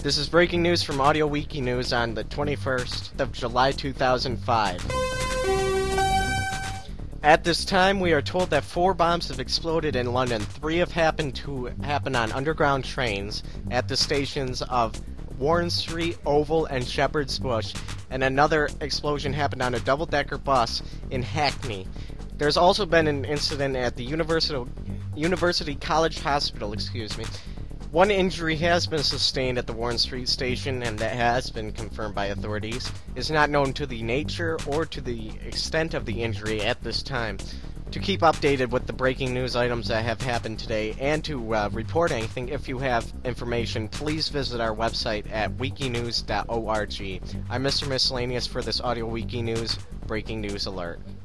This is breaking news from Audio Wiki News on the 21st of July 2005. At this time, we are told that 4 bombs have exploded in London. 3 have happened on underground trains at the stations of Warren Street, Oval, and Shepherd's Bush, and another explosion happened on a double-decker bus in Hackney. There's also been an incident at the University College Hospital, One injury has been sustained at the Warren Street station, and that has been confirmed by authorities. It's not known to the nature or to the extent of the injury at this time. To keep updated with the breaking news items that have happened today, and to report anything if you have information, please visit our website at wikinews.org. I'm Mr. Miscellaneous for this Audio Wiki News Breaking News Alert.